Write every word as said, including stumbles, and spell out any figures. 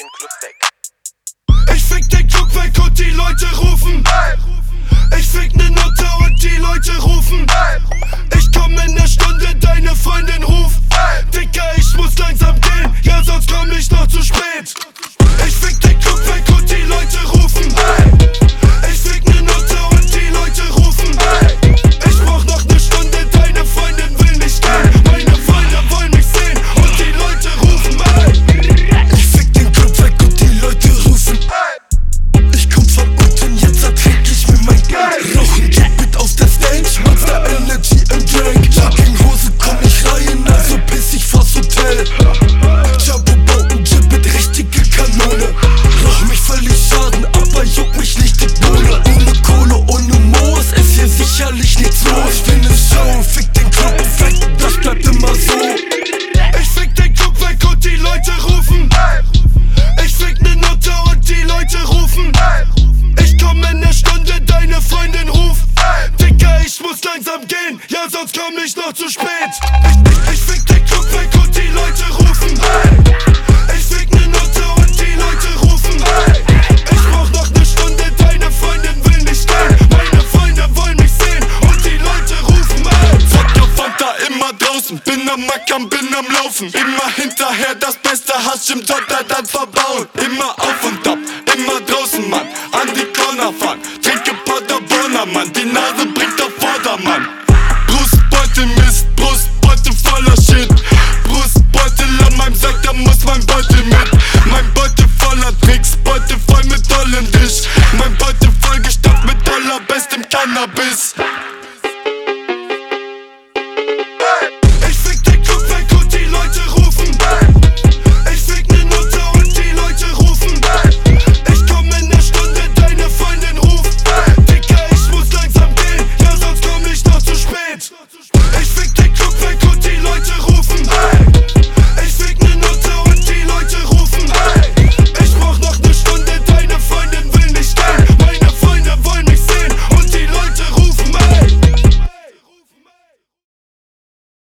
den Club weg. Ich fick den Club weg und die Leute rufen. Ich fick ne Nutte und die Leute rufen. Ich komm in der Stunde, deine Freundin ruft. Dicker, ich muss langsam gehen, ja sonst komm ich noch zu spät. Ich fick den Club weg und die Leute rufen. Ich fick ne Nutte und die Leute rufen. Ich brauch noch ne Stunde, deine Freundin will nicht gehen. Meine Freunde wollen mich sehen und die Leute rufen. Ich fick den Club weg und die Leute rufen. Ich komm von unten, jetzt ertränk ich mir mein Geld. Rauchen Jackpot auf der Stage, Monster Energy im Drink. Jogginghose komm nicht rein, also piss ich vors Hotel. Jabbo baut ein Jackpot, richtige Kanone. Rauch mich völlig schaden, aber juckt mich nicht die Bohne. Ohne Kohle, ohne Moos, ist hier sicherlich nichts los. Ich bin ne Show, fick den Club weg, das bleibt immer so. Ich fick den Club weg und die Leute rufen. Ich fick ne Nutte und die Leute rufen. Ich komm in der Stunde, deine Freundin ruft. Dicker, ich muss langsam gehen, ja sonst komm ich noch zu spät. Ich, ich, ich fick den Club weg und die Leute rufen. Ich fick ne Nutte und die Leute rufen. Ich brauch noch ne Stunde, deine Freundin will nicht gehen. Meine Freunde wollen mich sehen und die Leute rufen. Fanta, Fanta, immer draußen, bin am Mackern, bin am Laufen. Immer hinterher, das Beste hast im Dotter dann verbauen. Immer auf und ab.